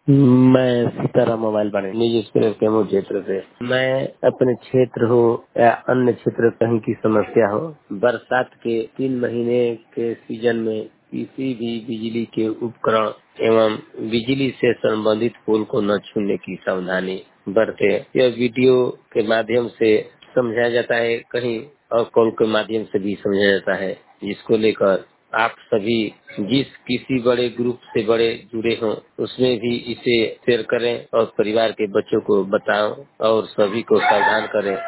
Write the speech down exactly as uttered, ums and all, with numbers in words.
मैं सीताराम मोबाइल बारे निजी स्क्रीन के मुझ क्षेत्र से मैं अपने क्षेत्र हो या अन्य क्षेत्र कहीं की समस्या हो, बरसात के तीन महीने के सीजन में किसी भी बिजली के उपकरण एवं बिजली से संबंधित पोल को न छूने की सावधानी बरते। यह वीडियो के माध्यम से समझाया जाता है, कहीं और कॉल के माध्यम से भी समझाया जाता है, जिसको लेकर आप सभी जिस किसी बड़े ग्रुप से बड़े जुड़े हों उसमें भी इसे शेयर करें और परिवार के बच्चों को बताओ और सभी को सावधान करें।